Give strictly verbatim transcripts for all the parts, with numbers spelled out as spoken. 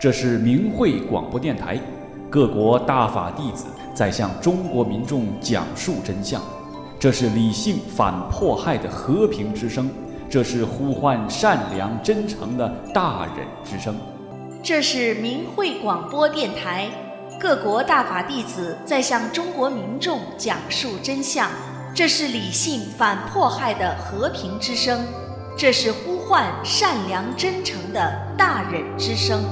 这是明慧广播电台，各国大法弟子在向中国民众讲述真相。这是理性反迫害的和平之声，这是呼唤善良真诚的大忍之声。 这是明慧广播电台，各国大法弟子在向中国民众讲述真相。这是理性反迫害的和平之声，这是呼唤善良真诚的大忍之声。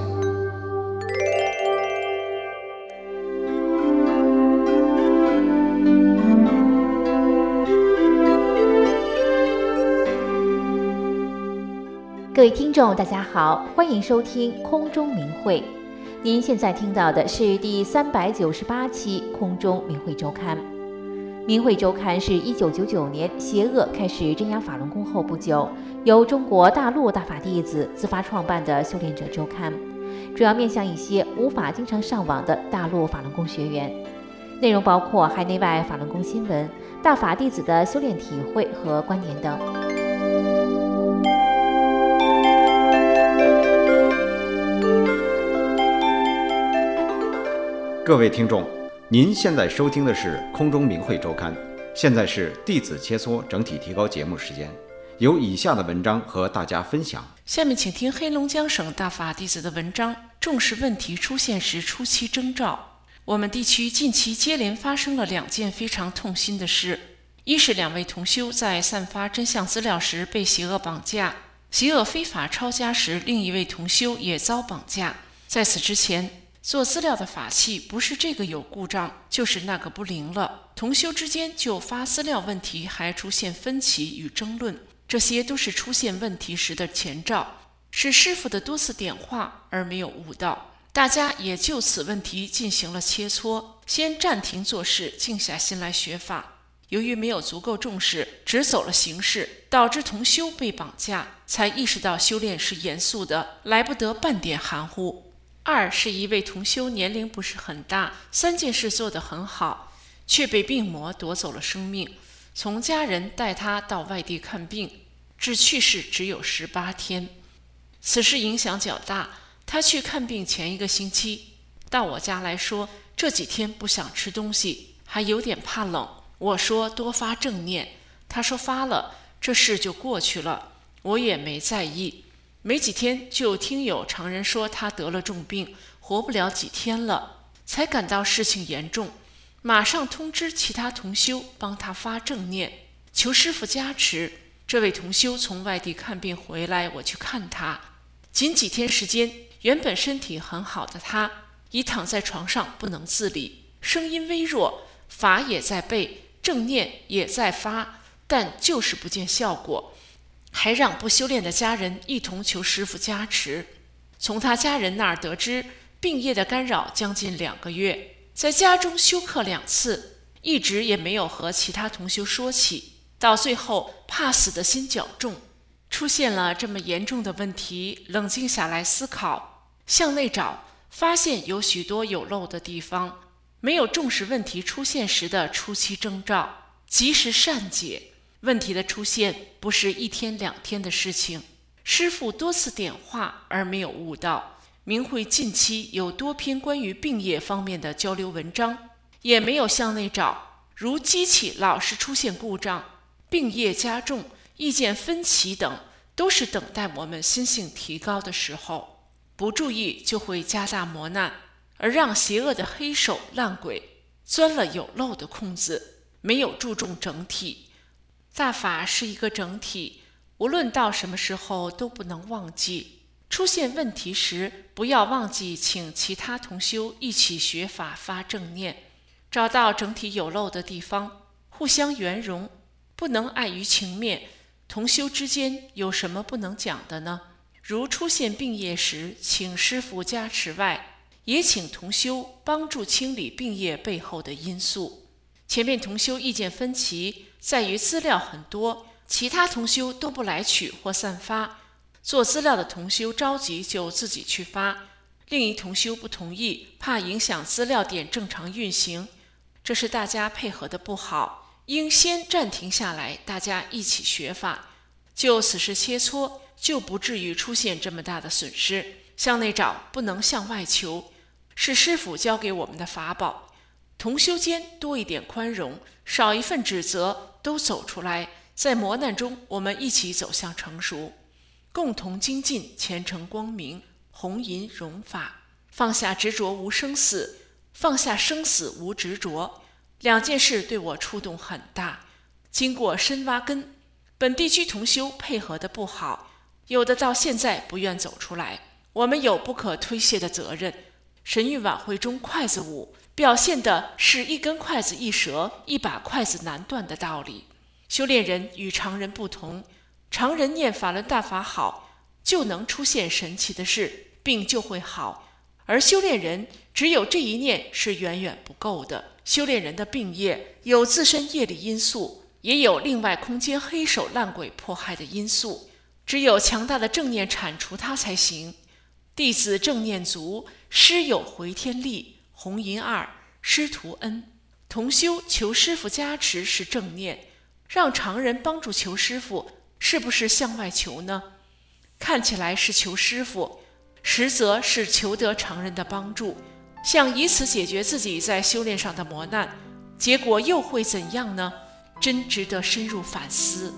各位听众大家好，欢迎收听空中明慧。您现在听到的是第三百九十八期空中明慧周刊。明慧周刊是一九九九年邪恶开始镇压法轮功后不久，由中国大陆大法弟子自发创办的修炼者周刊，主要面向一些无法经常上网的大陆法轮功学员。内容包括海内外法轮功新闻、大法弟子的修炼体会和观点等。 各位听众，您现在收听的是空中明慧周刊，现在是弟子切磋整体提高节目时间，有以下的文章和大家分享。 下面请听黑龙江省大法弟子的文章，重视问题出现时初期征兆。我们地区近期接连发生了两件非常痛心的事，一是两位同修在散发真相资料时被邪恶绑架，邪恶非法抄家时另一位同修也遭绑架。在此之前，做资料的法器不是这个有故障，就是那个不灵了，同修之间就发资料问题还出现分歧与争论，这些都是出现问题时的前兆，是师父的多次点化而没有悟到。大家也就此问题进行了切磋，先暂停做事，静下心来学法。由于没有足够重视，只走了形式，导致同修被绑架，才意识到修炼是严肃的，来不得半点含糊。二是一位同修年龄不是很大，三件事做得很好，却被病魔夺走了生命。从家人带他到外地看病，至去世只有十八天。此事影响较大，他去看病前一个星期，到我家来说，这几天不想吃东西，还有点怕冷。我说多发正念，他说发了，这事就过去了，我也没在意。没几天就听有常人说他得了重病，活不了几天了，才感到事情严重，马上通知其他同修帮他发正念，求师父加持。这位同修从外地看病回来，我去看他，仅几天时间，原本身体很好的他已躺在床上不能自理，声音微弱，法也在背，正念也在发，但就是不见效果，还让不修炼的家人一同求师父加持。从他家人那儿得知，病业的干扰将近两个月，在家中休克两次，一直也没有和其他同修说起，到最后怕死的心较重。出现了这么严重的问题，冷静下来思考，向内找，发现有许多有漏的地方，没有重视问题出现时的初期征兆，及时善解。问题的出现不是一天两天的事情，师父多次点化而没有悟到。明慧近期有多篇关于病业方面的交流文章，也没有向内找，如机器老是出现故障、病业加重、意见分歧等，都是等待我们心性提高的时候，不注意就会加大磨难，而让邪恶的黑手烂鬼钻了有漏的空子，没有注重整体。大法是一个整体，无论到什么时候都不能忘记，出现问题时不要忘记请其他同修一起学法发正念，找到整体有漏的地方，互相圆融，不能碍于情面。同修之间有什么不能讲的呢？如出现病业时，请师父加持外，也请同修帮助清理病业背后的因素。前面同修意见分歧在于资料很多，其他同修都不来取或散发，做资料的同修着急就自己去发，另一同修不同意，怕影响资料点正常运行，这是大家配合的不好，应先暂停下来，大家一起学法，就此事切磋，就不至于出现这么大的损失。 向内找，不能向外求，是师父教给我们的法宝。同修间多一点宽容，少一份指责，都走出来，在磨难中我们一起走向成熟，共同精进，前程光明，弘淫融法，放下执着无生死，放下生死无执着。两件事对我触动很大，经过深挖根，本地区同修配合的不好，有的到现在不愿走出来，我们有不可推卸的责任。神谕晚会中筷子舞表现的是一根筷子一折，一把筷子难断的道理。修炼人与常人不同，常人念法轮大法好，就能出现神奇的事，病就会好，而修炼人只有这一念是远远不够的。修炼人的病业有自身业力因素，也有另外空间黑手烂鬼迫害的因素，只有强大的正念铲除它才行。弟子正念足，师有回天力，弘淫二，师徒恩。同修求师父加持是正念，让常人帮助求师父，是不是向外求呢？看起来是求师父，实则是求得常人的帮助，想以此解决自己在修炼上的磨难，结果又会怎样呢？真值得深入反思。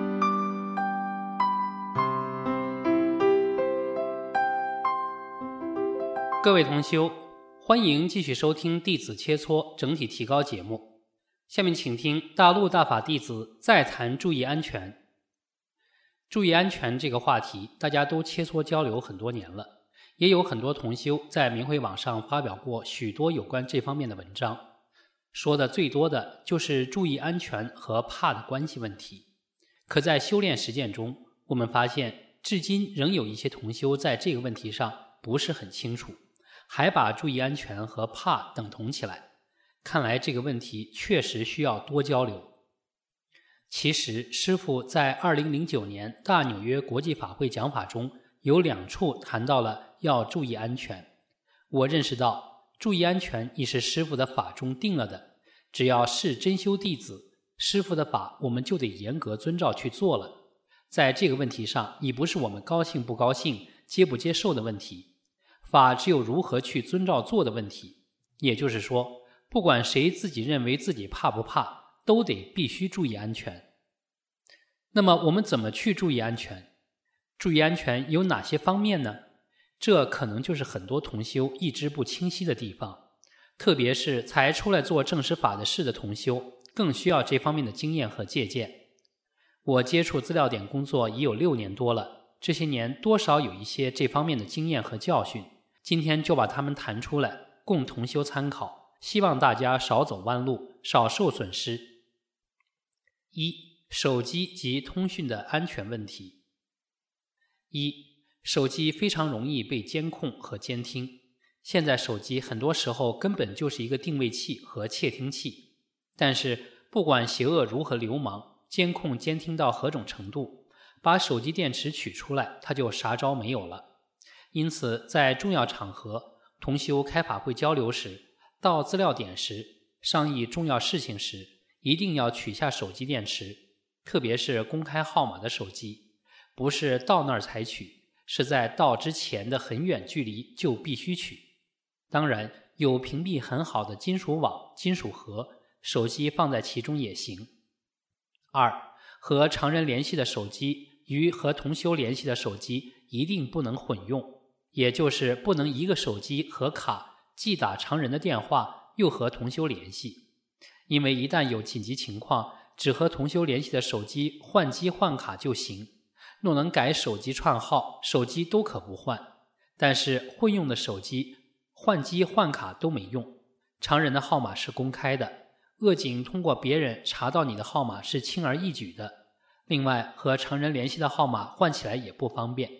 各位同修，欢迎继续收听弟子切磋整体提高节目。下面请听大陆大法弟子再谈注意安全。注意安全这个话题，大家都切磋交流很多年了，也有很多同修在明慧网上发表过许多有关这方面的文章，说的最多的就是注意安全和怕的关系问题。可在修炼实践中，我们发现至今仍有一些同修在这个问题上不是很清楚，还把注意安全和怕等同起来，看来这个问题确实需要多交流。其实师父在二零零九年大纽约国际法会讲法中有两处谈到了要注意安全。我认识到注意安全已是师父的法中定了的，只要是真修弟子，师父的法我们就得严格遵照去做了。在这个问题上已不是我们高兴不高兴接不接受的问题，法只有如何去遵照做的问题。也就是说，不管谁自己认为自己怕不怕，都得必须注意安全。那么我们怎么去注意安全？注意安全有哪些方面呢？这可能就是很多同修意知不清晰的地方，特别是才出来做正实法的事的同修，更需要这方面的经验和借鉴。我接触资料点工作已有六年多了，这些年多少有一些这方面的经验和教训，今天就把它们谈出来，供同修参考，希望大家少走弯路，少受损失。一、手机及通讯的安全问题。一、手机非常容易被监控和监听，现在手机很多时候根本就是一个定位器和窃听器，但是不管邪恶如何流氓，监控监听到何种程度，把手机电池取出来，它就啥招没有了。因此在重要场合，同修开法会交流时，到资料点时，商议重要事情时，一定要取下手机电池，特别是公开号码的手机，不是到那儿才取，是在到之前的很远距离就必须取。当然，有屏蔽很好的金属网、金属盒，手机放在其中也行。二、和常人联系的手机与和同修联系的手机一定不能混用，也就是不能一个手机和卡既打常人的电话，又和同修联系。因为一旦有紧急情况，只和同修联系的手机换机换卡就行，若能改手机串号，手机都可不换。但是混用的手机换机换卡都没用，常人的号码是公开的，恶警通过别人查到你的号码是轻而易举的。另外，和常人联系的号码换起来也不方便。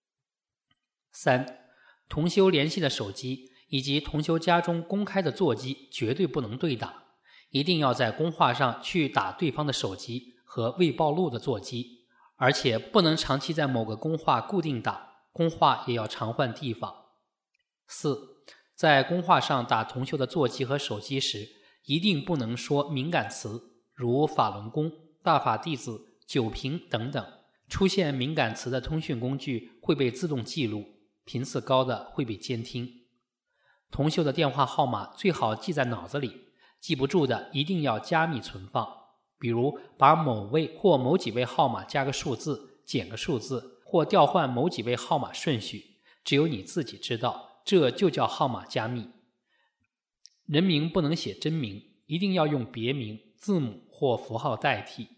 三、同修联系的手机以及同修家中公开的座机绝对不能对打，一定要在公话上去打对方的手机和未暴露的座机，而且不能长期在某个公话固定打，公话也要常换地方。四、在公话上打同修的座机和手机时，一定不能说敏感词，如法轮功、大法弟子、九平等等，出现敏感词的通讯工具会被自动记录， 频次高的会被监听。同修的电话号码最好记在脑子里，记不住的一定要加密存放，比如把某位或某几位号码加个数字，减个数字，或调换某几位号码顺序，只有你自己知道，这就叫号码加密。人名不能写真名，一定要用别名、字母或符号代替。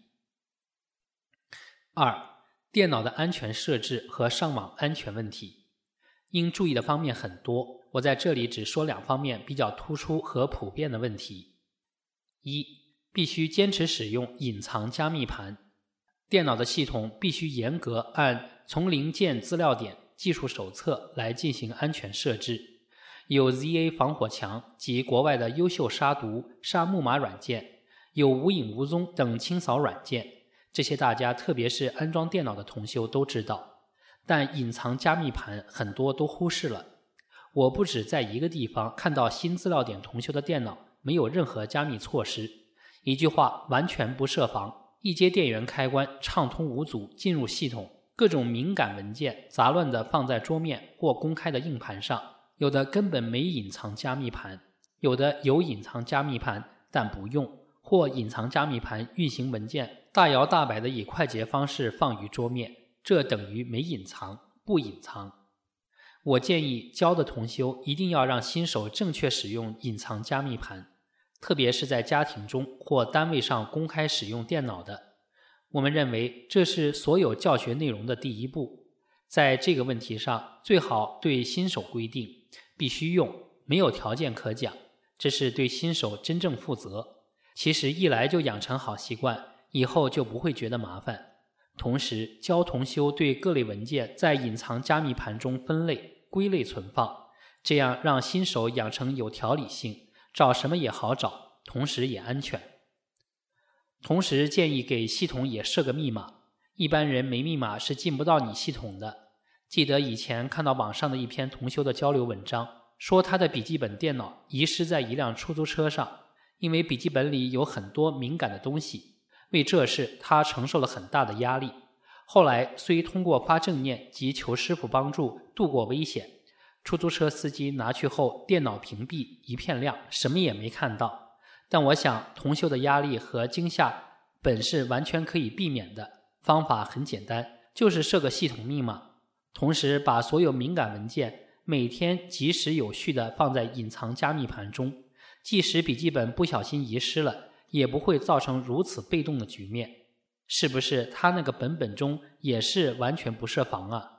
二、电脑的安全设置和上网安全问题。应注意的方面很多，我在这里只说两方面比较突出和普遍的问题。一、必须坚持使用隐藏加密盘。电脑的系统必须严格按从零件资料点技术手册来进行安全设置。有 Z A 防火墙及国外的优秀杀毒、杀木马软件，有无影无踪等清扫软件，这些大家特别是安装电脑的同修都知道。但隐藏加密盘很多都忽视了。我不止在一个地方看到新资料点同修的电脑没有任何加密措施，一句话完全不设防，一接电源开关畅通无阻进入系统，各种敏感文件杂乱地放在桌面或公开的硬盘上，有的根本没隐藏加密盘，有的有隐藏加密盘但不用，或隐藏加密盘运行文件大摇大摆地以快捷方式放于桌面，这等于没隐藏，不隐藏。我建议教的同修一定要让新手正确使用隐藏加密盘，特别是在家庭中或单位上公开使用电脑的。我们认为这是所有教学内容的第一步。在这个问题上，最好对新手规定，必须用，没有条件可讲，这是对新手真正负责。其实一来就养成好习惯，以后就不会觉得麻烦。同时教同修对各类文件在隐藏加密盘中分类归类存放，这样让新手养成有条理性，找什么也好找，同时也安全。同时建议给系统也设个密码，一般人没密码是进不到你系统的。记得以前看到网上的一篇同修的交流文章，说他的笔记本电脑遗失在一辆出租车上，因为笔记本里有很多敏感的东西，为这事他承受了很大的压力。后来虽通过发正念及求师傅帮助度过危险，出租车司机拿去后电脑屏蔽一片亮，什么也没看到。但我想同修的压力和惊吓本是完全可以避免的，方法很简单，就是设个系统密码，同时把所有敏感文件每天及时有序地放在隐藏加密盘中，即使笔记本不小心遗失了，也不会造成如此被动的局面。是不是他那个本本中也是完全不设防啊？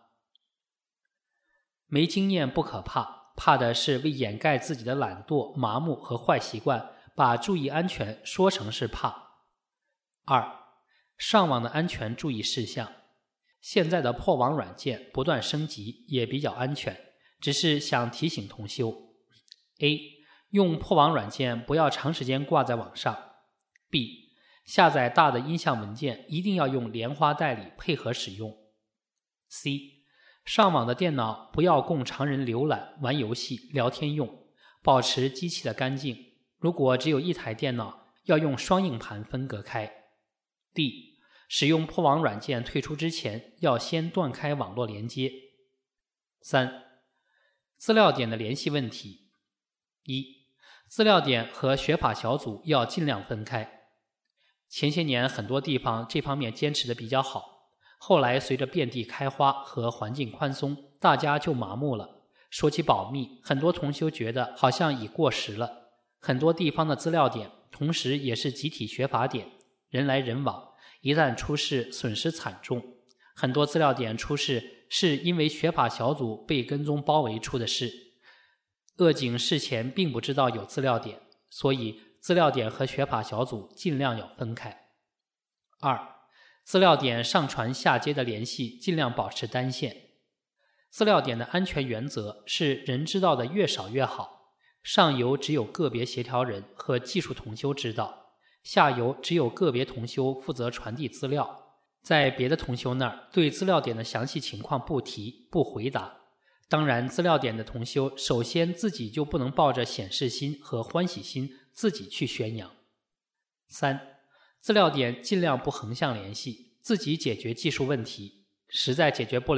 没经验不可怕，怕的是为掩盖自己的懒惰、麻木和坏习惯，把注意安全说成是怕。二、上网的安全注意事项。现在的破网软件不断升级，也比较安全，只是想提醒同修 ：A. 用破网软件不要长时间挂在网上。 B. 下载大的音像文件一定要用莲花代理配合使用。 C. 上网的电脑不要供常人浏览、玩游戏、聊天用，保持机器的干净。如果只有一台电脑，要用双硬盘分隔开。 D. 使用破网软件退出之前，要先断开网络连接。三、资料点的联系问题。一、资料点和学法小组要尽量分开。前些年很多地方这方面坚持的比较好，后来随着遍地开花和环境宽松，大家就麻木了。说起保密，很多同修觉得好像已过时了。很多地方的资料点同时也是集体学法点，人来人往，一旦出事损失惨重。很多资料点出事是因为学法小组被跟踪包围出的事，恶警事前并不知道有资料点，所以资料点和学法小组尽量要分开。二、资料点上传下接的联系尽量保持单线。资料点的安全原则是人知道的越少越好，上游只有个别协调人和技术同修知道，下游只有个别同修负责传递资料，在别的同修那儿对资料点的详细情况不提不回答。当然资料点的同修首先自己就不能抱着显示心和欢喜心自己去宣扬。三、资料点尽量不横向联系，自己解决技术问题，实在解决不了，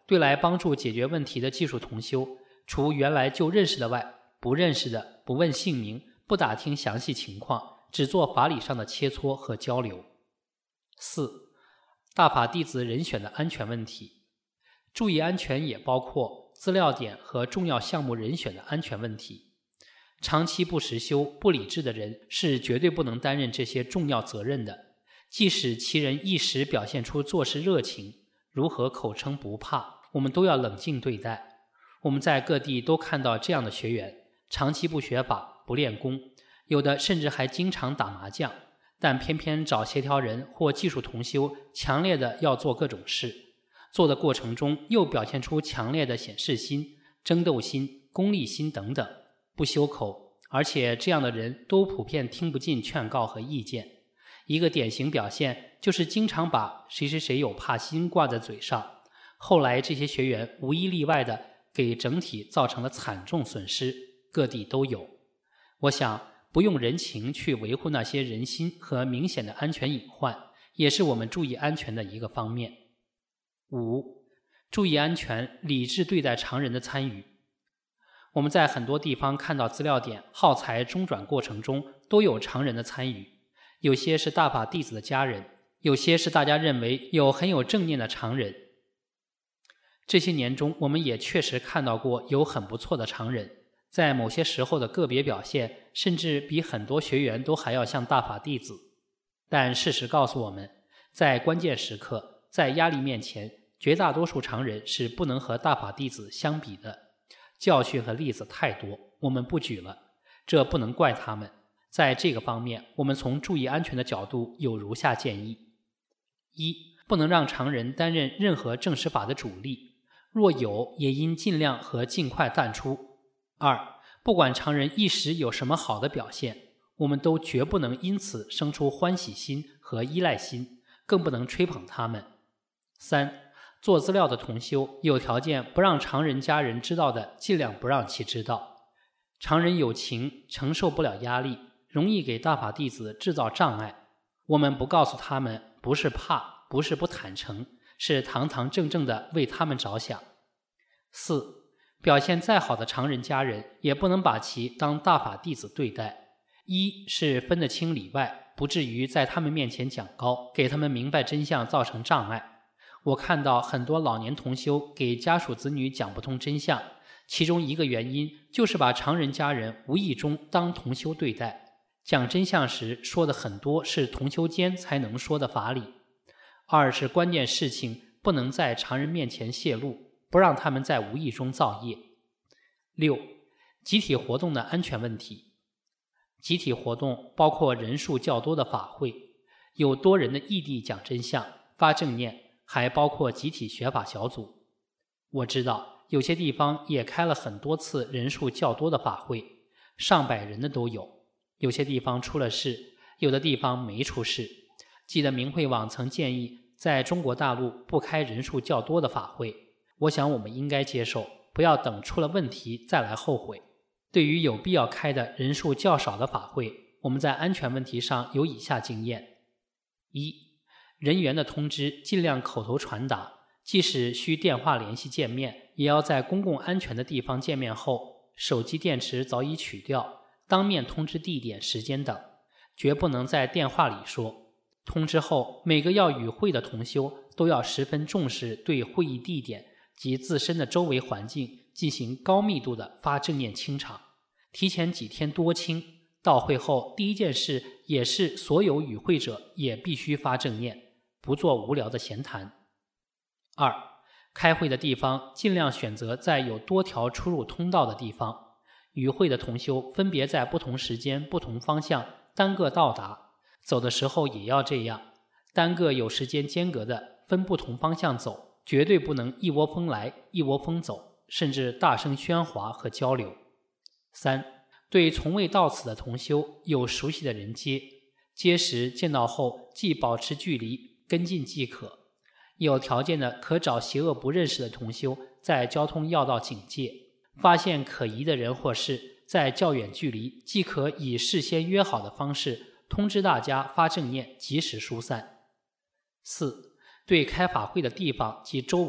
对来帮助解决问题的技术同修，除原来就认识的外，不认识的不问姓名，不打听详细情况，只做法理上的切磋和交流。四、大法弟子人选的安全问题。注意安全也包括资料点和重要项目人选的安全问题。长期不实修、不理智的人是绝对不能担任这些重要责任的。即使其人一时表现出做事热情，如何口称不怕，我们都要冷静对待。我们在各地都看到这样的学员，长期不学法、不练功，有的甚至还经常打麻将，但偏偏找协调人或技术同修，强烈的要做各种事，做的过程中又表现出强烈的显示心、争斗心、功利心等等，不修口，而且这样的人都普遍听不进劝告和意见。一个典型表现就是经常把谁谁谁有怕心挂在嘴上，后来这些学员无一例外的给整体造成了惨重损失，各地都有。我想不用人情去维护那些人心和明显的安全隐患，也是我们注意安全的一个方面。五、注意安全，理智对待常人的参与。我们在很多地方看到资料点耗材中转过程中都有常人的参与，有些是大法弟子的家人，有些是大家认为有很有正念的常人。这些年中，我们也确实看到过有很不错的常人，在某些时候的个别表现，甚至比很多学员都还要像大法弟子。但事实告诉我们，在关键时刻，在压力面前，绝大多数常人是不能和大法弟子相比的。教训和例子太多，我们不举了，这不能怪他们。在这个方面，我们从注意安全的角度有如下建议：一、不能让常人担任任何正实法的主力，若有，也应尽量和尽快淡出。二、不管常人一时有什么好的表现，我们都绝不能因此生出欢喜心和依赖心，更不能吹捧他们。三、做资料的同修，有条件不让常人家人知道的，尽量不让其知道。常人有情，承受不了压力，容易给大法弟子制造障碍。我们不告诉他们，不是怕，不是不坦诚，是堂堂正正的为他们着想。四、表现再好的常人家人，也不能把其当大法弟子对待。一是分得清里外，不至于在他们面前讲高，给他们明白真相造成障碍。我看到很多老年同修给家属子女讲不通真相，其中一个原因就是把常人家人无意中当同修对待，讲真相时说的很多是同修间才能说的法理。二是关键事情不能在常人面前泄露，不让他们在无意中造业。六、集体活动的安全问题。集体活动包括人数较多的法会，有多人的异地讲真相、发正念，还包括集体学法小组。我知道有些地方也开了很多次人数较多的法会，上百人的都有。有些地方出了事，有的地方没出事。记得明慧网曾建议在中国大陆不开人数较多的法会，我想我们应该接受，不要等出了问题再来后悔。对于有必要开的人数较少的法会，我们在安全问题上有以下经验：一、人员的通知尽量口头传达，即使需电话联系见面，也要在公共安全的地方见面后，手机电池早已取掉，当面通知地点、时间等，绝不能在电话里说。通知后，每个要与会的同修都要十分重视对会议地点及自身的周围环境进行高密度的发正念清场，提前几天多清，到会后第一件事也是所有与会者也必须发正念，不做无聊的闲谈。二、开会的地方尽量选择在有多条出入通道的地方，与会的同修分别在不同时间、不同方向单个到达，走的时候也要这样，单个有时间间隔的分不同方向走，绝对不能一窝蜂来一窝蜂走，甚至大声喧哗和交流。三、对从未到此的同修，有熟悉的人接，接时见到后既保持距离，跟进即可。有条件的可找邪恶不认识的同修在交通要道警戒，发现可疑的人或事，在较远距离即可以事先约好的方式通知大家发正念，及时疏散。四、对开法会的地方及周围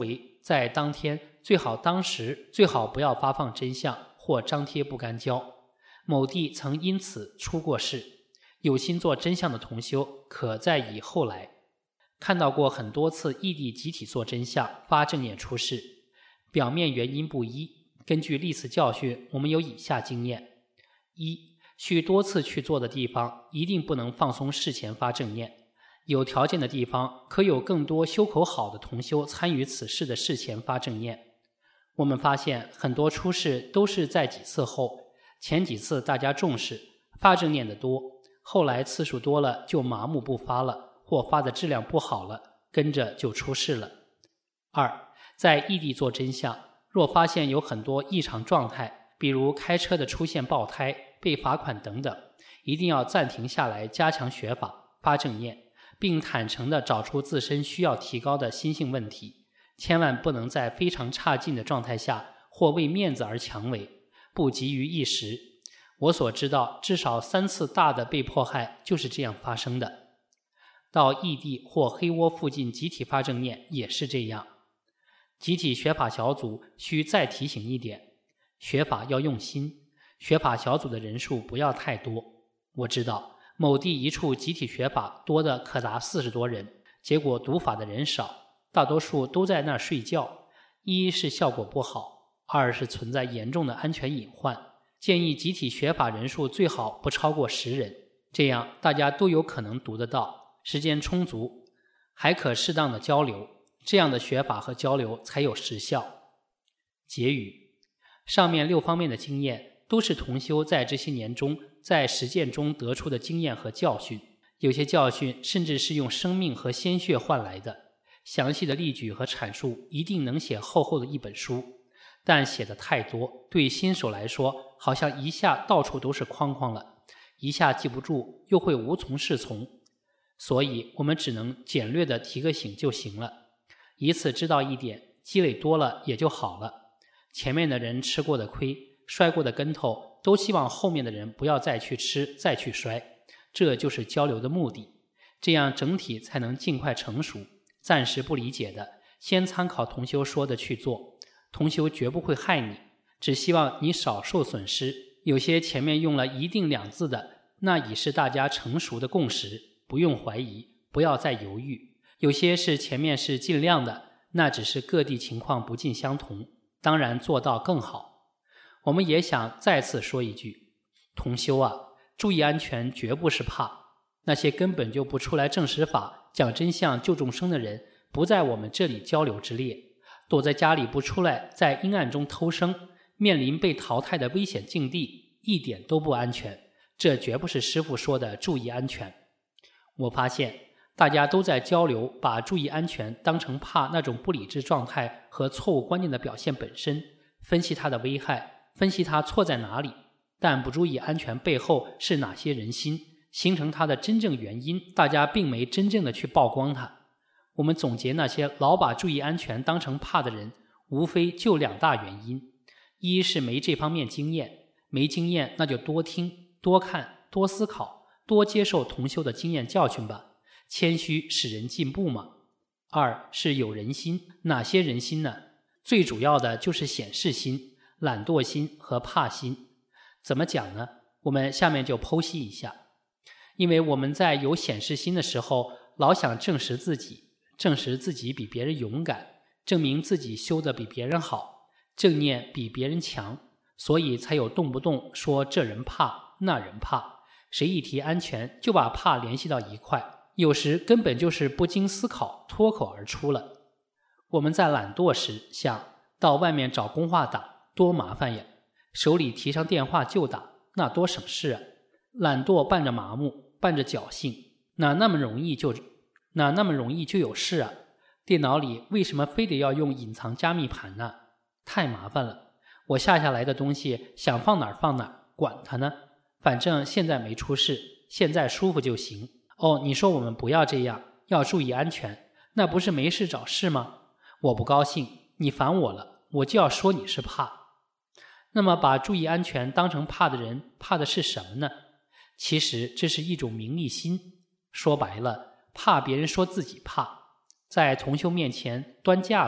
在当天最好当时最好不要发放真相或张贴不干胶。某地曾因此出过事，有心做真相的同修可再以后来。看到过很多次异地集体做真相发正念出事，表面原因不一。根据历次教训，我们有以下经验：一、需多次去做的地方一定不能放松事前发正念，有条件的地方可有更多修口好的同修参与此事的事前发正念。我们发现很多出事都是在几次后，前几次大家重视发正念的多，后来次数多了就麻木不发了，或发的质量不好了，跟着就出事了。二、在异地做真相，若发现有很多异常状态，比如开车的出现爆胎、被罚款等等，一定要暂停下来加强学法发正念，并坦诚地找出自身需要提高的心性问题，千万不能在非常差劲的状态下或为面子而强为，不急于一时。我所知道至少三次大的被迫害就是这样发生的。到异地或黑窝附近集体发正念也是这样。集体学法小组需再提醒一点，学法要用心，学法小组的人数不要太多。我知道某地一处集体学法多的可达四十多人，结果读法的人少，大多数都在那儿睡觉，一是效果不好，二是存在严重的安全隐患。建议集体学法人数最好不超过十人，这样大家都有可能读得到，时间充足，还可适当的交流，这样的学法和交流才有实效。结语：上面六方面的经验都是同修在这些年中在实践中得出的经验和教训，有些教训甚至是用生命和鲜血换来的。详细的例举和阐述一定能写厚厚的一本书，但写的太多，对新手来说好像一下到处都是框框了，一下记不住，又会无从适从，所以我们只能简略的提个醒就行了，一次知道一点，积累多了也就好了。前面的人吃过的亏，摔过的跟头，都希望后面的人不要再去吃，再去摔，这就是交流的目的，这样整体才能尽快成熟。暂时不理解的，先参考同修说的去做，同修绝不会害你，只希望你少受损失。有些前面用了一定两字的，那已是大家成熟的共识，不用怀疑，不要再犹豫。有些是前面是尽量的，那只是各地情况不尽相同，当然做到更好。我们也想再次说一句，同修啊，注意安全绝不是怕，那些根本就不出来证实法讲真相救众生的人不在我们这里交流之列，躲在家里不出来，在阴暗中偷生，面临被淘汰的危险境地，一点都不安全，这绝不是师父说的注意安全。我发现大家都在交流，把注意安全当成怕那种不理智状态和错误观念的表现本身，分析它的危害，分析它错在哪里，但不注意安全背后是哪些人心，形成它的真正原因，大家并没真正的去曝光它。我们总结那些老把注意安全当成怕的人，无非就两大原因，一是没这方面经验，没经验那就多听多看多思考，多接受同修的经验教训吧，谦虚使人进步嘛。二是有人心，哪些人心呢？最主要的就是显示心、懒惰心和怕心。怎么讲呢？我们下面就剖析一下。因为我们在有显示心的时候，老想证实自己，证实自己比别人勇敢，证明自己修得比别人好，正念比别人强，所以才有动不动说这人怕那人怕，谁一提安全就把怕联系到一块，有时根本就是不经思考脱口而出了。我们在懒惰时想到外面找公话打多麻烦呀，手里提上电话就打，那多省事啊。懒惰伴着麻木，伴着侥幸，哪那么容易就哪那么容易就有事啊？电脑里为什么非得要用隐藏加密盘呢？太麻烦了，我下下来的东西想放哪儿放哪儿，管它呢，反正现在没出事，现在舒服就行。哦，你说我们不要这样，要注意安全，那不是没事找事吗？我不高兴，你烦我了，我就要说你是怕。那么把注意安全当成怕的人，怕的是什么呢？其实这是一种名利心，说白了，怕别人说自己怕，在同修面前端架子，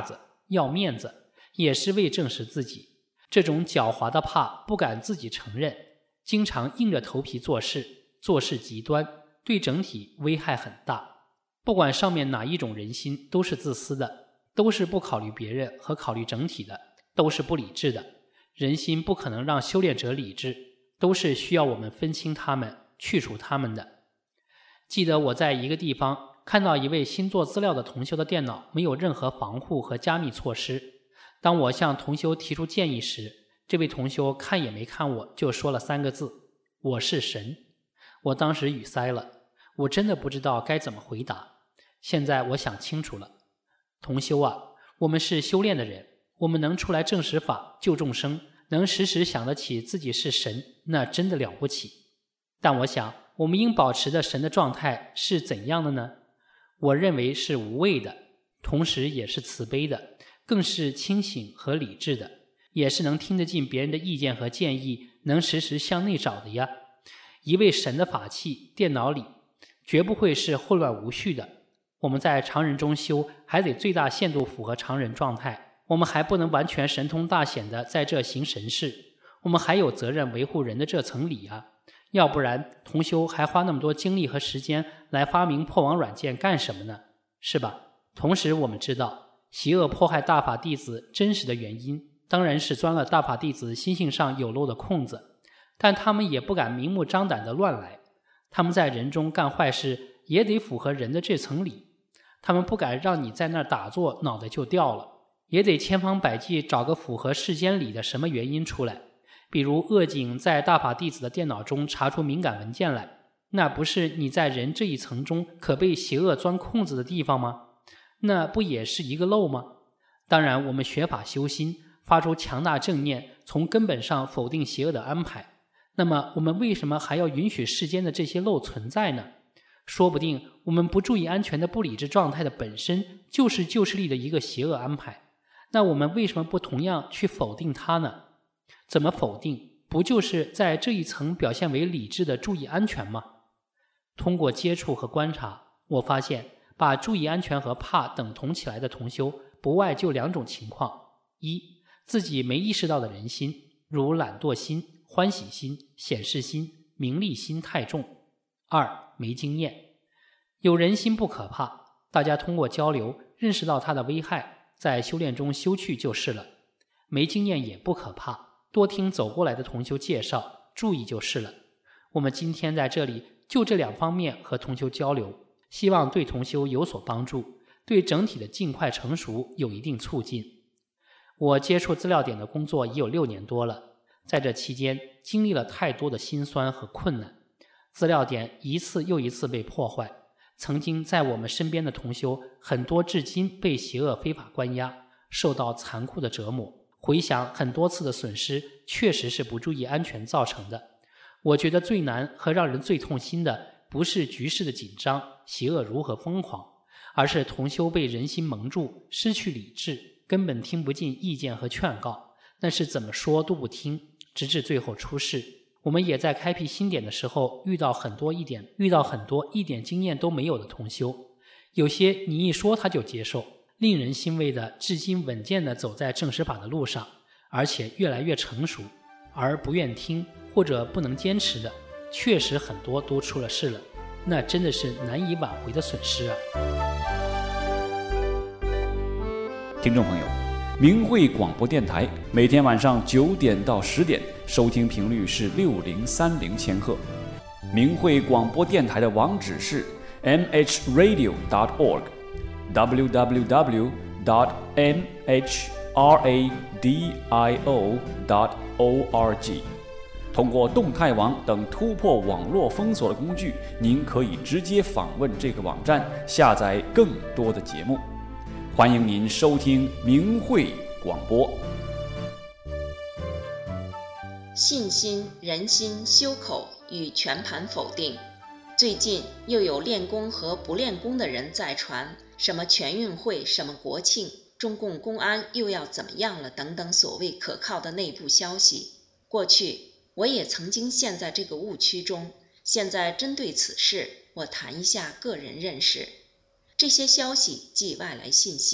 要面子，也是为证实自己。这种狡猾的怕不敢自己承认，经常硬着头皮做事，做事极端，对整体危害很大。不管上面哪一种人心，都是自私的，都是不考虑别人和考虑整体的，都是不理智的。人心不可能让修炼者理智，都是需要我们分清他们，去除他们的。记得我在一个地方看到一位新做资料的同修的电脑没有任何防护和加密措施。当我向同修提出建议时，这位同修看也没看我就说了三个字：我是神。我当时语塞了，我真的不知道该怎么回答。现在我想清楚了，同修啊，我们是修炼的人，我们能出来证实法救众生，能时时想得起自己是神，那真的了不起。但我想我们应保持的神的状态是怎样的呢？我认为是无畏的，同时也是慈悲的，更是清醒和理智的，也是能听得进别人的意见和建议，能时时向内找的呀。一位神的法器电脑里绝不会是混乱无序的。我们在常人中修，还得最大限度符合常人状态，我们还不能完全神通大显的在这行神事，我们还有责任维护人的这层理啊。要不然同修还花那么多精力和时间来发明破网软件干什么呢？是吧？同时我们知道邪恶迫害大法弟子真实的原因当然是钻了大法弟子心性上有漏的空子，但他们也不敢明目张胆的乱来，他们在人中干坏事也得符合人的这层理，他们不敢让你在那儿打坐脑袋就掉了，也得千方百计找个符合世间理的什么原因出来。比如恶警在大法弟子的电脑中查出敏感文件来，那不是你在人这一层中可被邪恶钻空子的地方吗？那不也是一个漏吗？当然我们学法修心，发出强大正念，从根本上否定邪恶的安排，那么我们为什么还要允许世间的这些漏存在呢？说不定我们不注意安全的不理智状态的本身就是救世力的一个邪恶安排，那我们为什么不同样去否定它呢？怎么否定？不就是在这一层表现为理智的注意安全吗？通过接触和观察，我发现把注意安全和怕等同起来的同修不外就两种情况：一，自己没意识到的人心，如懒惰心、欢喜心、显示心、名利心太重；二，没经验。有人心不可怕，大家通过交流认识到它的危害，在修炼中修去就是了。没经验也不可怕，多听走过来的同修介绍，注意就是了。我们今天在这里就这两方面和同修交流，希望对同修有所帮助，对整体的尽快成熟有一定促进。我接触资料点的工作已有六年多了，在这期间经历了太多的辛酸和困难，资料点一次又一次被破坏，曾经在我们身边的同修很多至今被邪恶非法关押，受到残酷的折磨。回想很多次的损失，确实是不注意安全造成的。我觉得最难和让人最痛心的不是局势的紧张，邪恶如何疯狂，而是同修被人心蒙住，失去理智，根本听不进意见和劝告，但是怎么说都不听，直至最后出事。我们也在开辟新点的时候遇到很多一点遇到很多一点经验都没有的同修，有些你一说他就接受，令人欣慰的至今稳健地走在正实法的路上，而且越来越成熟。而不愿听或者不能坚持的，确实很多都出了事了，那真的是难以挽回的损失啊。 听众朋友，明慧广播电台每天晚上九点到十点，收听频率是六零三零千赫。明慧广播电台的网址是 m h radio dot org w w w dot m h radio dot org。 通过动态网等突破网络封锁的工具，您可以直接访问这个网站，下载更多的节目。欢迎您收听明慧广播。 信心、人心、修口与全盘否定。最近又有练功和不练功的人在传什么全运会、什么国庆、中共公安又要怎么样了等等所谓可靠的内部消息。过去我也曾经陷在这个误区中，现在针对此事，我谈一下个人认识。这些消息即外来信息，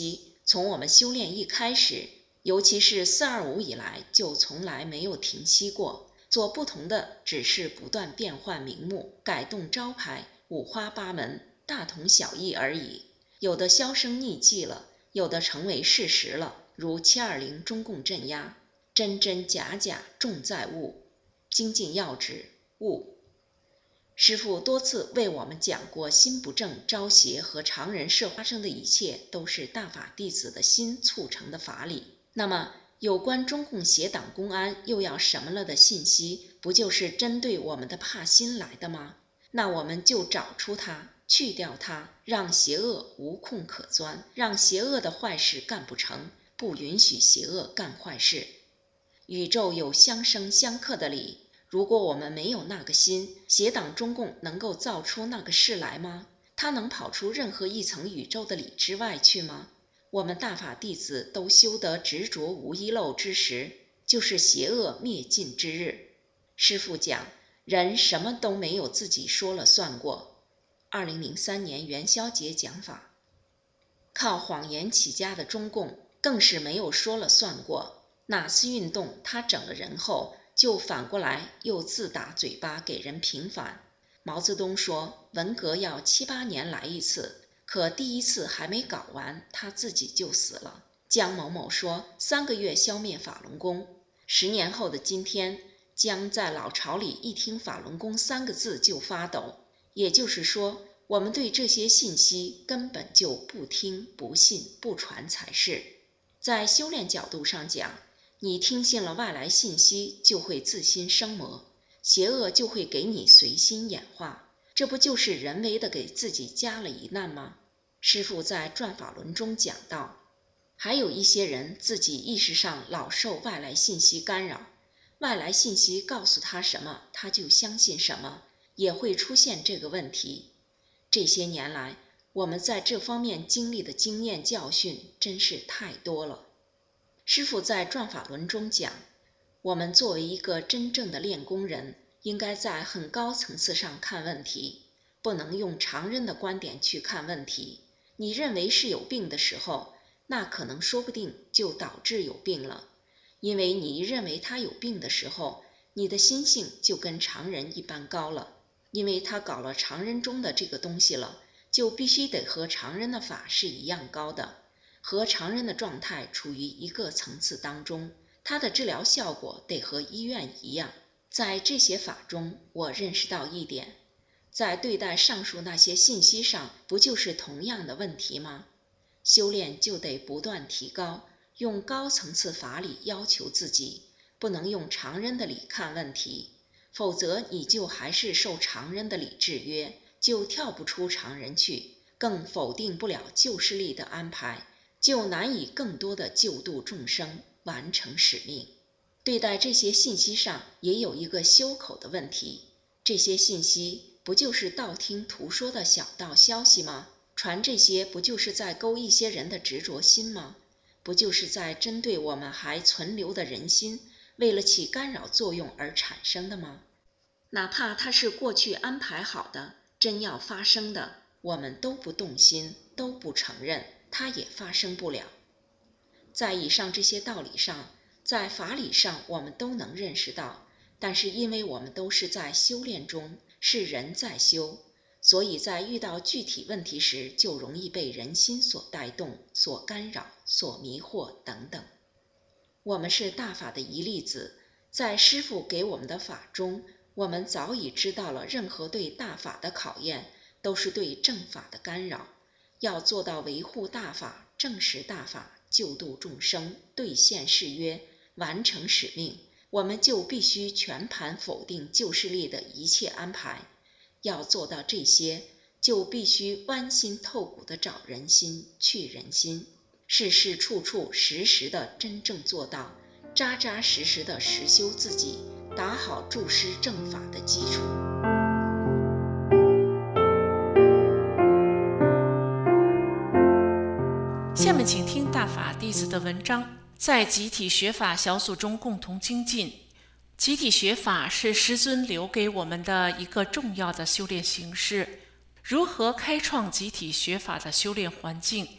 从我们修炼一开始，尤其是四二五以来，就从来没有停息过。做不同的只是不断变换名目，改动招牌，五花八门，大同小异而已。有的销声匿迹了，有的成为事实了，如七二零中共镇压，真真假假，重在物，精进要旨，物。师父多次为我们讲过，心不正招邪和常人设发生的一切，都是大法弟子的心促成的法理。那么有关中共邪党公安又要什么了的信息，不就是针对我们的怕心来的吗？那我们就找出它，去掉它，让邪恶无空可钻，让邪恶的坏事干不成，不允许邪恶干坏事。宇宙有相生相克的理，如果我们没有那个心，邪党中共能够造出那个事来吗？它能跑出任何一层宇宙的理之外去吗？我们大法弟子都修得执着无遗漏之时，就是邪恶灭尽之日。师父讲，人什么都没有自己说了算过。二零零三年元宵节讲法，靠谎言起家的中共更是没有说了算过。纳斯运动他整了人后，就反过来又自打嘴巴给人平反。毛泽东说文革要七八年来一次，可第一次还没搞完，他自己就死了。江某某说三个月消灭法轮功，十年后的今天，江在老巢里一听法轮功三个字就发抖。也就是说，我们对这些信息根本就不听、不信、不传才是。在修炼角度上讲，你听信了外来信息，就会自心生魔，邪恶就会给你随心演化，这不就是人为的给自己加了一难吗？师父在转法轮中讲到，还有一些人自己意识上老受外来信息干扰，外来信息告诉他什么，他就相信什么，也会出现这个问题。这些年来，我们在这方面经历的经验教训真是太多了。师父在转法轮中讲，我们作为一个真正的练功人，应该在很高层次上看问题，不能用常人的观点去看问题。你认为是有病的时候，那可能说不定就导致有病了。因为你认为他有病的时候，你的心性就跟常人一般高了，因为他搞了常人中的这个东西了，就必须得和常人的法是一样高的，和常人的状态处于一个层次当中，他的治疗效果得和医院一样。在这些法中，我认识到一点，在对待上述那些信息上，不就是同样的问题吗？修炼就得不断提高，用高层次法理要求自己，不能用常人的理看问题，否则你就还是受常人的理制约，就跳不出常人去，更否定不了救世力的安排，就难以更多的救度众生，完成使命。对待这些信息上也有一个修口的问题，这些信息不就是道听途说的小道消息吗？传这些不就是在勾一些人的执着心吗？不就是在针对我们还存留的人心，为了起干扰作用而产生的吗？哪怕它是过去安排好的，真要发生的，我们都不动心，都不承认，它也发生不了。在以上这些道理上，在法理上我们都能认识到，但是因为我们都是在修炼中，是人在修，所以在遇到具体问题时，就容易被人心所带动、所干扰、所迷惑等等。我们是大法的一粒子，在师父给我们的法中，我们早已知道了，任何对大法的考验，都是对正法的干扰。要做到维护大法、证实大法、救度众生、兑现誓约、完成使命，我们就必须全盘否定救世力的一切安排。要做到这些，就必须剜心透骨地找人心、去人心，事事处处时时地真正做到，扎扎实实地实修自己，打好注师正法的基础。 下面请听大法弟子的文章，在集体学法小组中共同精进。集体学法是师尊留给我们的一个重要的修炼形式，如何开创集体学法的修炼环境，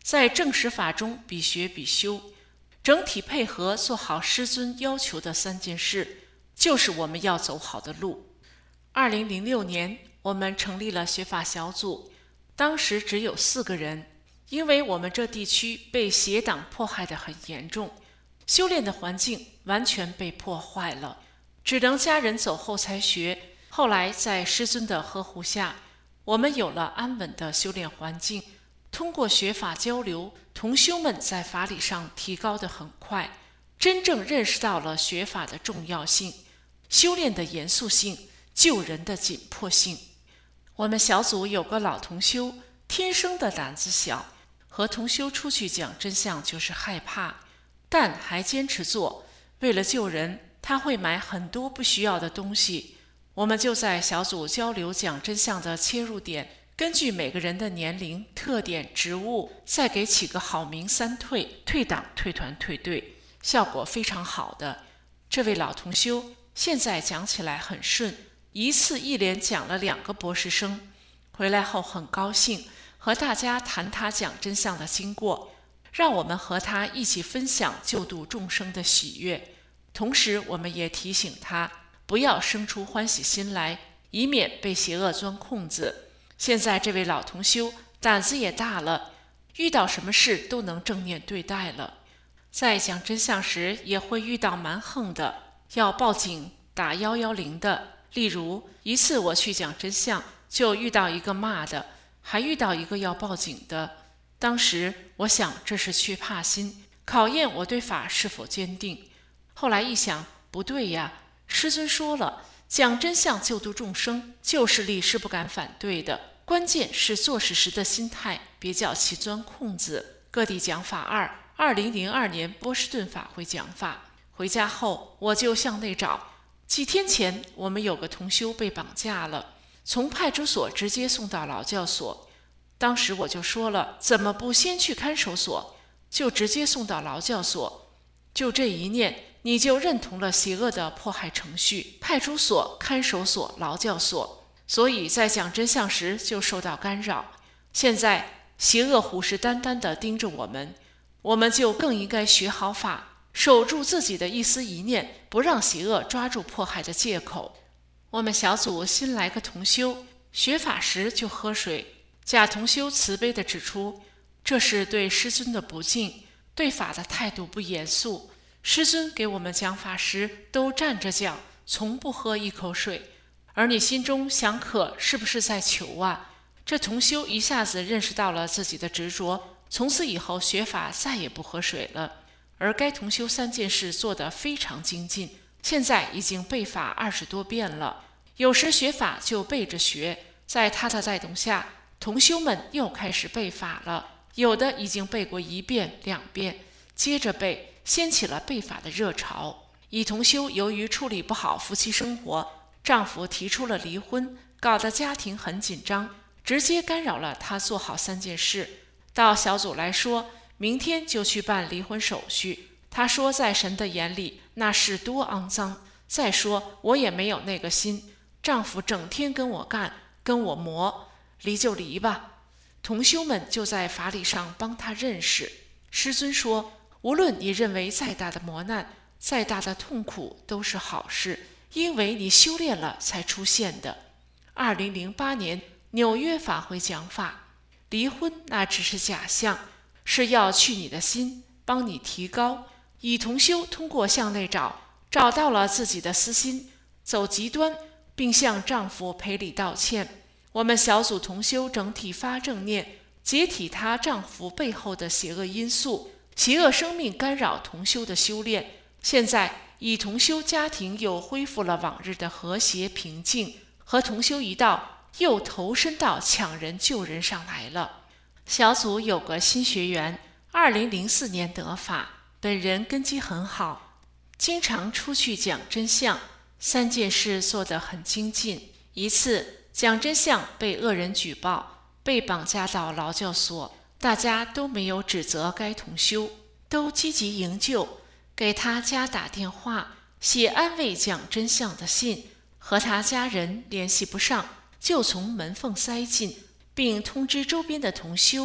在正实法中比学比修，整体配合做好师尊要求的三件事，就是我们要走好的路。二零零六年，我们成立了学法小组，当时只有四个人，因为我们这地区被邪党迫害得很严重，修炼的环境完全被破坏了，只能家人走后才学。后来在师尊的呵护下，我们有了安稳的修炼环境，通过学法交流，同修们在法理上提高得很快，真正认识到了学法的重要性、修炼的严肃性、救人的紧迫性。我们小组有个老同修，天生的胆子小，和同修出去讲真相就是害怕，但还坚持做。为了救人，他会买很多不需要的东西。我们就在小组交流讲真相的切入点，根据每个人的年龄、特点、职务，再给起个好名三退：退党、退团、退队，效果非常好的。这位老同修现在讲起来很顺，一次一连讲了两个博士生，回来后很高兴，和大家谈他讲真相的经过，让我们和他一起分享救度众生的喜悦。同时我们也提醒他不要生出欢喜心来，以免被邪恶钻空子。现在这位老同修胆子也大了，遇到什么事都能正面对待了。在讲真相时也会遇到蛮横的，要报警打一一零的。例如一次我去讲真相，就遇到一个骂的，还遇到一个要报警的。当时我想这是缺怕心，考验我对法是否坚定。后来一想，不对呀，师尊说了，讲真相救度众生，旧势力是不敢反对的，关键是做事时的心态，别叫其钻空子。各地讲法二，二零零二年波士顿法会讲法。回家后我就向内找，几天前我们有个同修被绑架了，从派出所直接送到劳教所。当时我就说了，怎么不先去看守所，就直接送到劳教所？就这一念，你就认同了邪恶的迫害程序，派出所、看守所、劳教所，所以在讲真相时就受到干扰。现在邪恶虎视眈眈地盯着我们，我们就更应该学好法，守住自己的一丝一念，不让邪恶抓住迫害的借口。我们小组新来个同修，学法时就喝水，贾同修慈悲地指出，这是对师尊的不敬，对法的态度不严肃。师尊给我们讲法时都站着讲，从不喝一口水，而你心中想渴，是不是在求啊？这同修一下子认识到了自己的执着，从此以后学法再也不喝水了。而该同修三件事做得非常精进，现在已经背法二十多遍了，有时学法就背着学。在他的带动下，同修们又开始背法了，有的已经背过一遍两遍，接着背，掀起了背法的热潮。乙同修由于处理不好夫妻生活，丈夫提出了离婚，搞得家庭很紧张，直接干扰了他做好三件事。到小组来说，明天就去办离婚手续。他说在神的眼里那是多肮脏，再说我也没有那个心，丈夫整天跟我干，跟我磨，离就离吧。同修们就在法理上帮他认识。师尊说，无论你认为再大的磨难，再大的痛苦都是好事，因为你修炼了才出现的。二零零八年纽约法会讲法，离婚那只是假象，是要去你的心，帮你提高。乙同修通过向内找，找到了自己的私心，走极端，并向丈夫赔礼道歉。我们小组同修整体发正念，解体她丈夫背后的邪恶因素，邪恶生命干扰同修的修炼。现在乙同修家庭又恢复了往日的和谐平静，和同修一道又投身到抢人救人上来了。小组有个新学员，二零零四年得法，本人根基很好，经常出去讲真相，三件事做得很精进。一次讲真相被恶人举报，被绑架到劳教所，大家都没有指责该同修，都积极营救，给他家打电话，写安慰讲真相的信，和他家人联系不上，就从门缝塞进，并通知周边的同修，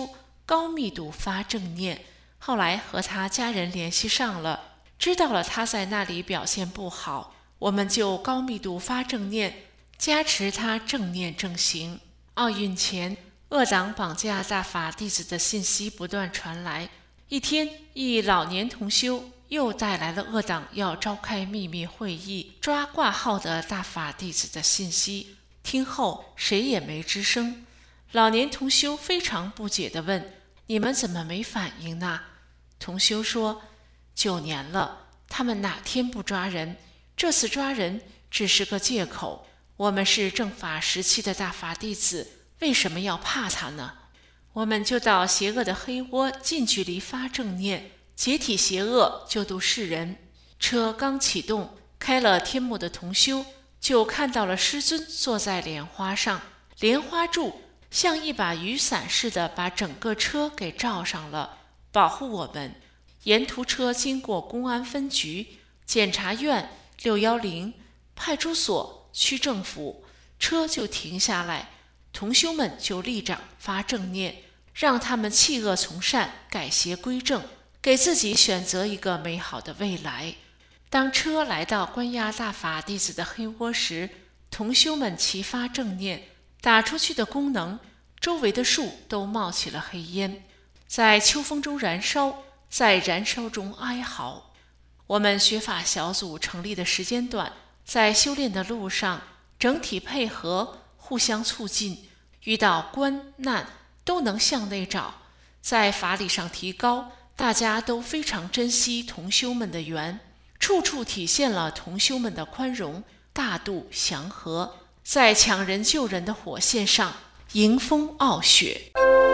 高密度发正念，后来和他家人联系上了，知道了他在那里表现不好，我们就高密度发正念，加持他正念正行。奥运前，恶党绑架大法弟子的信息不断传来。一天，一老年同修又带来了恶党要召开秘密会议、抓挂号的大法弟子的信息。听后，谁也没吱声。老年同修非常不解地问：“你们怎么没反应呢？”同修说：“九年了，他们哪天不抓人？这次抓人只是个借口。我们是正法时期的大法弟子，为什么要怕他呢？我们就到邪恶的黑窝近距离发正念，解体邪恶，救度世人。”车刚启动，开了天幕的同修就看到了师尊坐在莲花上，莲花柱像一把雨伞似的把整个车给罩上了，保护我们。沿途车经过公安分局、检察院、六一零、派出所、区政府，车就停下来，同修们就立掌发正念，让他们弃恶从善，改邪归正，给自己选择一个美好的未来。当车来到关押大法弟子的黑窝时，同修们齐发正念，打出去的功能，周围的树都冒起了黑烟，在秋风中燃烧，在燃烧中哀嚎。我们学法小组成立的时间短，在修炼的路上整体配合，互相促进，遇到关难都能向内找，在法理上提高，大家都非常珍惜同修们的缘，处处体现了同修们的宽容、大度、祥和，在抢人救人的火线上迎风傲雪。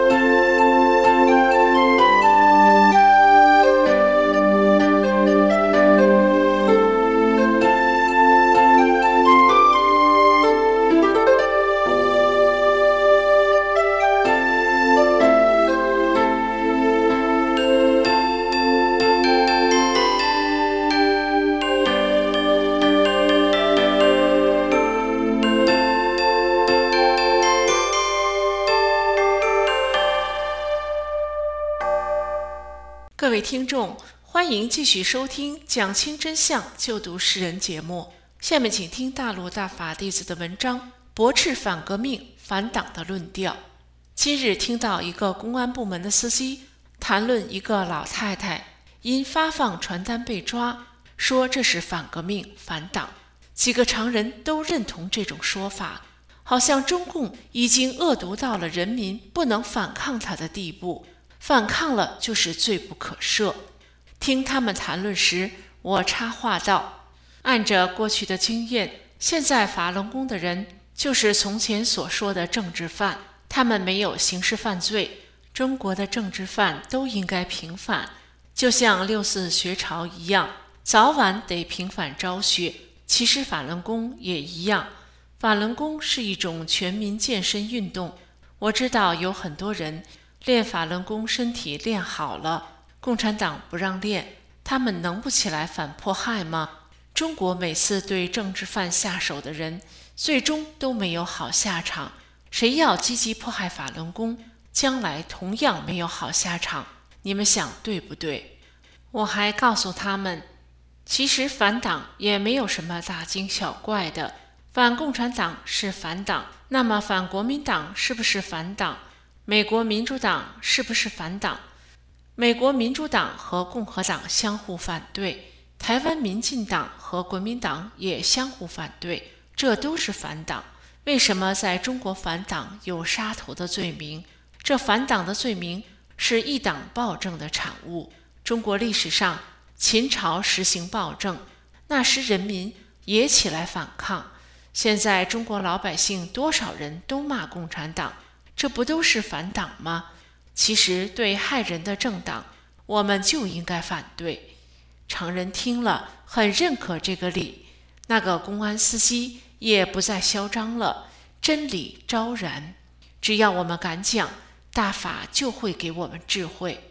各位听众，欢迎继续收听讲清真相救度世人节目。下面请听大陆大法弟子的文章，驳斥反革命反党的论调。今日听到一个公安部门的司机谈论一个老太太因发放传单被抓，说这是反革命反党，几个常人都认同这种说法，好像中共已经恶毒到了人民不能反抗他的地步，反抗了就是罪不可赦。听他们谈论时，我插话道：按着过去的经验，现在法轮功的人就是从前所说的政治犯，他们没有刑事犯罪。中国的政治犯都应该平反，就像六四学潮一样，早晚得平反昭雪。其实法轮功也一样，法轮功是一种全民健身运动。我知道有很多人练法轮功身体练好了，共产党不让练，他们能不起来反迫害吗？中国每次对政治犯下手的人，最终都没有好下场。谁要积极迫害法轮功，将来同样没有好下场。你们想对不对？我还告诉他们，其实反党也没有什么大惊小怪的，反共产党是反党，那么反国民党是不是反党？美国民主党是不是反党？美国民主党和共和党相互反对，台湾民进党和国民党也相互反对，这都是反党。为什么在中国反党有杀头的罪名？这反党的罪名是一党暴政的产物。中国历史上秦朝实行暴政，那时人民也起来反抗。现在中国老百姓多少人都骂共产党，这不都是反党吗？其实对害人的政党，我们就应该反对。常人听了很认可这个理，那个公安司机也不再嚣张了，真理昭然。只要我们敢讲，大法就会给我们智慧。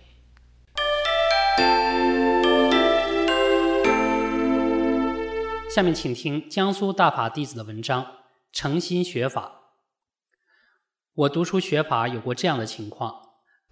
下面请听江苏大法弟子的文章《诚心学法》。我读书学法有过这样的情况，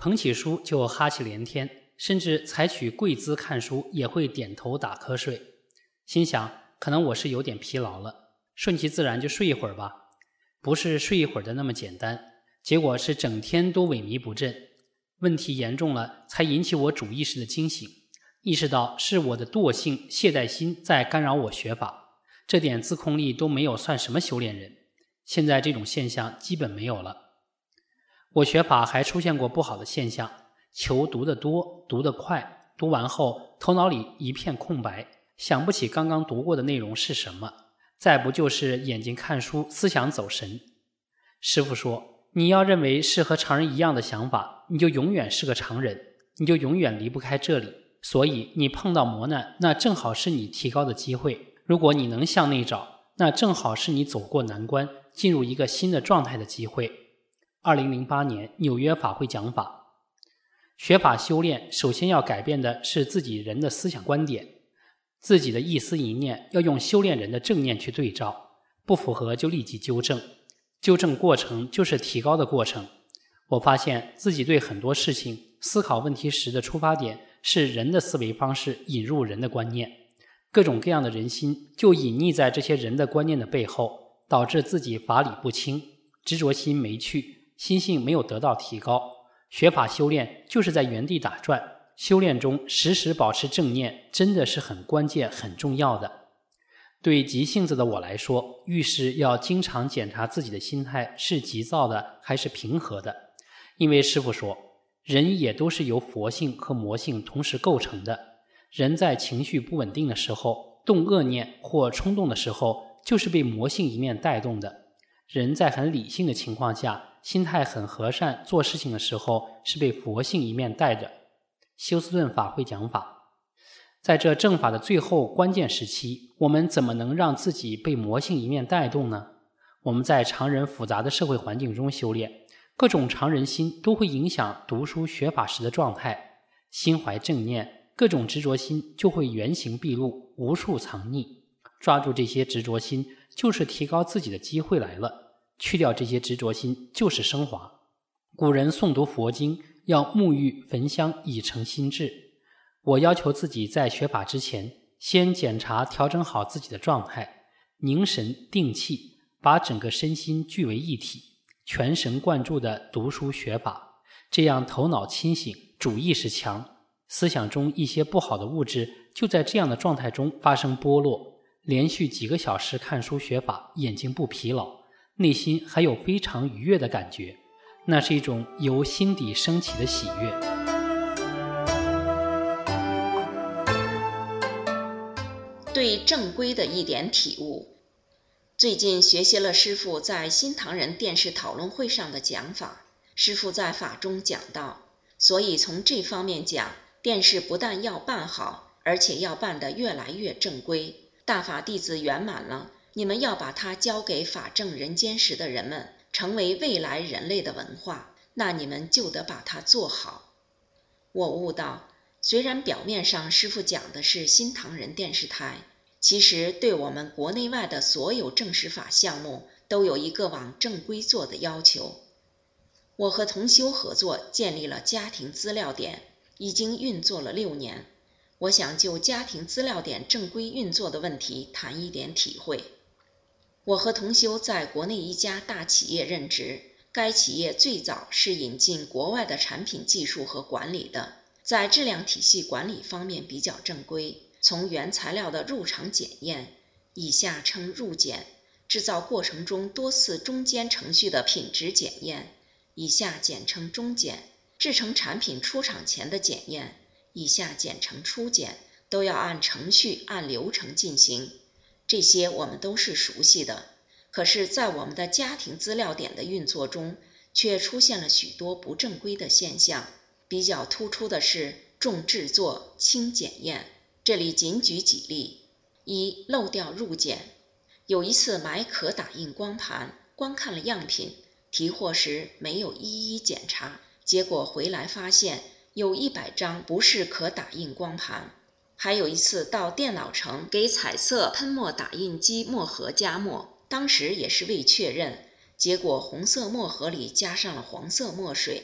捧起书就哈气连天，甚至采取跪姿看书也会点头打瞌睡。心想可能我是有点疲劳了，顺其自然就睡一会儿吧。不是睡一会儿的那么简单，结果是整天都萎靡不振。问题严重了，才引起我主意识的惊醒，意识到是我的惰性、懈怠心在干扰我学法。这点自控力都没有，算什么修炼人？现在这种现象基本没有了。我学法还出现过不好的现象，求读得多，读得快，读完后头脑里一片空白，想不起刚刚读过的内容是什么，再不就是眼睛看书，思想走神。师父说，你要认为是和常人一样的想法，你就永远是个常人，你就永远离不开这里。所以你碰到磨难，那正好是你提高的机会。如果你能向内找，那正好是你走过难关，进入一个新的状态的机会。二零零八年纽约法会讲法，学法修炼首先要改变的是自己人的思想观点，自己的一思一念要用修炼人的正念去对照，不符合就立即纠正，纠正过程就是提高的过程。我发现自己对很多事情思考问题时的出发点是人的思维方式引入人的观念，各种各样的人心就隐匿在这些人的观念的背后，导致自己法理不清，执着心没去，心性没有得到提高。学法修炼就是在原地打转，修炼中时时保持正念真的是很关键很重要的。对急性子的我来说，遇事要经常检查自己的心态是急躁的还是平和的。因为师父说，人也都是由佛性和魔性同时构成的，人在情绪不稳定的时候，动恶念或冲动的时候，就是被魔性一面带动的。人在很理性的情况下，心态很和善，做事情的时候是被佛性一面带着。休斯顿法会讲法，在这正法的最后关键时期，我们怎么能让自己被魔性一面带动呢？我们在常人复杂的社会环境中修炼，各种常人心都会影响读书学法时的状态。心怀正念，各种执着心就会原形毕露，无处藏匿。抓住这些执着心，就是提高自己的机会来了。去掉这些执着心，就是升华。古人诵读佛经要沐浴焚香以成心智。我要求自己在学法之前，先检查调整好自己的状态，凝神定气，把整个身心聚为一体，全神贯注地读书学法，这样头脑清醒，主意识强，思想中一些不好的物质就在这样的状态中发生剥落。连续几个小时看书学法，眼睛不疲劳，内心还有非常愉悦的感觉，那是一种由心底升起的喜悦。 对正规的一点体悟，最近学习了师父在新唐人电视讨论会上的讲法，师父在法中讲到，所以从这方面讲，电视不但要办好，而且要办得越来越正规。大法弟子圆满了，你们要把它交给法正人间时的人们，成为未来人类的文化，那你们就得把它做好。我悟到，虽然表面上师父讲的是新唐人电视台，其实对我们国内外的所有正实法项目都有一个往正规做的要求。我和同修合作建立了家庭资料点，已经运作了六年。我想就家庭资料点正规运作的问题谈一点体会。我和同修在国内一家大企业任职，该企业最早是引进国外的产品技术和管理的，在质量体系管理方面比较正规，从原材料的入场检验，以下称入检，制造过程中多次中间程序的品质检验，以下简称中检，制成产品出厂前的检验，以下简称初检，都要按程序按流程进行，这些我们都是熟悉的。可是在我们的家庭资料点的运作中，却出现了许多不正规的现象，比较突出的是重制作轻检验。这里仅举几例：一、漏掉入检。有一次买可打印光盘，光看了样品，提货时没有一一检查，结果回来发现有一百张不是可打印光盘。还有一次到电脑城给彩色喷墨打印机墨盒加墨，当时也是未确认，结果红色墨盒里加上了黄色墨水，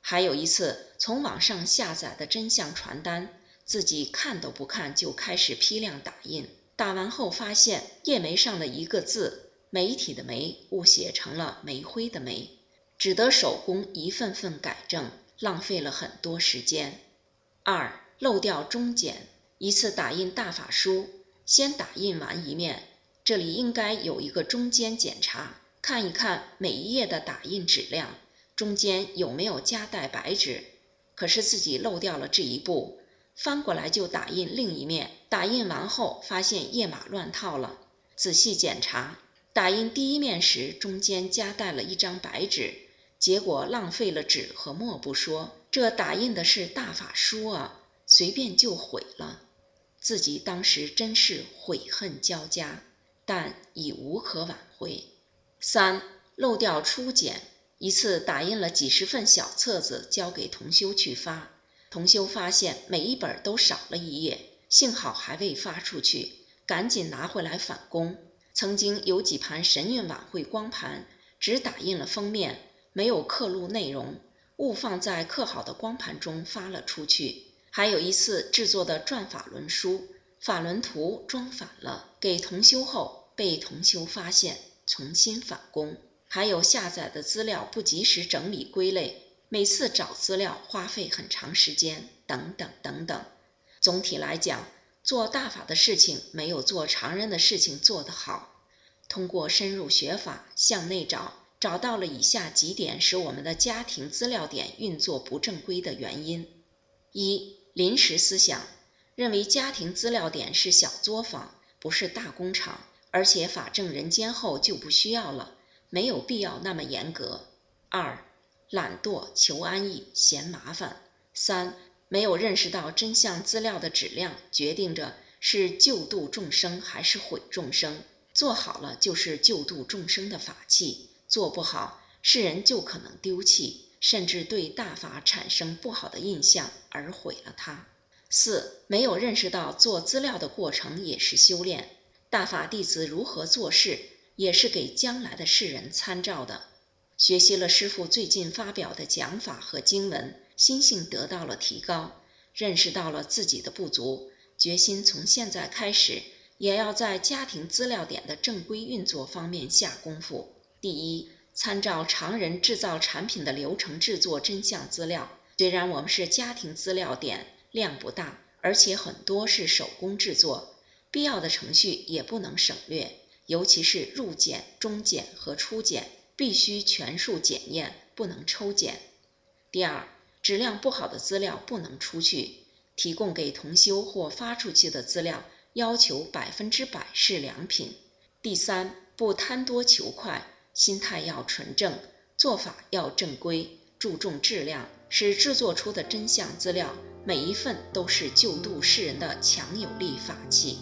还有一次从网上下载的真相传单，自己看都不看就开始批量打印，打完后发现页眉上的一个字媒体的媒误写成了煤灰的煤，只得手工一份份改正，浪费了很多时间。二、漏掉中检。一次打印大法书，先打印完一面，这里应该有一个中间检查，看一看每一页的打印质量，中间有没有夹带白纸，可是自己漏掉了这一步，翻过来就打印另一面，打印完后发现页码乱套了，仔细检查，打印第一面时中间夹带了一张白纸，结果浪费了纸和墨不说，这打印的是大法书啊，随便就毁了。自己当时真是悔恨交加，但已无可挽回。三、漏掉初检。一次打印了几十份小册子交给同修去发，同修发现每一本都少了一页，幸好还未发出去，赶紧拿回来返工。曾经有几盘神韵晚会光盘只打印了封面，没有刻录内容，误放在刻好的光盘中发了出去。还有一次制作的转法轮书，法轮图装反了，给同修后被同修发现，重新返工。还有下载的资料不及时整理归类，每次找资料花费很长时间，等等等等。总体来讲，做大法的事情没有做常人的事情做得好。通过深入学法，向内找，找到了以下几点使我们的家庭资料点运作不正规的原因。一、临时思想，认为家庭资料点是小作坊，不是大工厂，而且法正人间后就不需要了，没有必要那么严格。二、懒惰求安逸嫌麻烦。三、没有认识到真相资料的质量决定着是救度众生还是毁众生，做好了就是救度众生的法器，做不好世人就可能丢弃，甚至对大法产生不好的印象而毁了它。四、没有认识到做资料的过程也是修炼，大法弟子如何做事也是给将来的世人参照的。学习了师父最近发表的讲法和经文，心性得到了提高，认识到了自己的不足，决心从现在开始也要在家庭资料点的正规运作方面下功夫。第一，参照常人制造产品的流程制作真相资料，虽然我们是家庭资料点，量不大，而且很多是手工制作，必要的程序也不能省略，尤其是入检、中检和初检必须全数检验，不能抽检。第二，质量不好的资料不能出去，提供给同修或发出去的资料要求百分之百是良品。第三，不贪多求快，心态要纯正，做法要正规，注重质量，使制作出的真相资料每一份都是救度世人的强有力法器。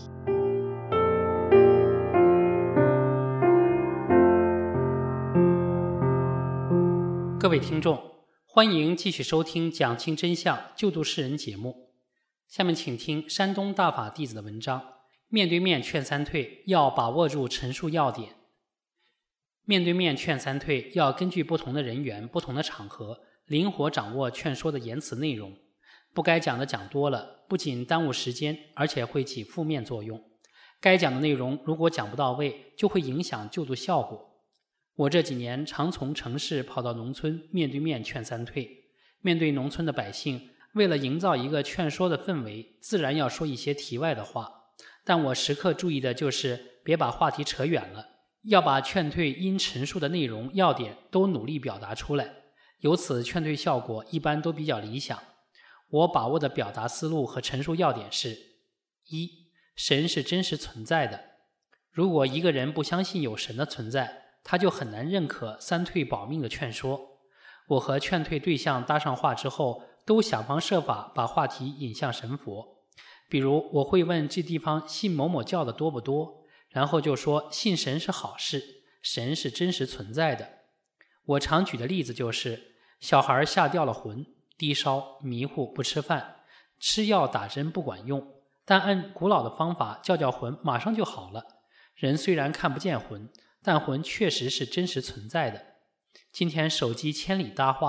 各位听众，欢迎继续收听讲清真相救度世人节目。下面请听山东大法弟子的文章，面对面劝三退，要把握住陈述要点。面对面劝三退，要根据不同的人员、不同的场合，灵活掌握劝说的言辞内容。不该讲的讲多了，不仅耽误时间，而且会起负面作用。该讲的内容如果讲不到位，就会影响救度效果。我这几年常从城市跑到农村，面对面劝三退。面对农村的百姓，为了营造一个劝说的氛围，自然要说一些题外的话，但我时刻注意的就是别把话题扯远了，要把劝退应陈述的内容要点都努力表达出来，由此劝退效果一般都比较理想。我把握的表达思路和陈述要点是：一、神是真实存在的。如果一个人不相信有神的存在，他就很难认可三退保命的劝说。我和劝退对象搭上话之后，都想方设法把话题引向神佛。比如我会问这地方信某某教的多不多，然后就说信神是好事，神是真实存在的。我常举的例子就是小孩吓掉了魂，低烧迷糊不吃饭，吃药打针不管用，但按古老的方法叫叫魂马上就好了。人虽然看不见魂，但魂确实是真实存在的。今天手机千里搭话，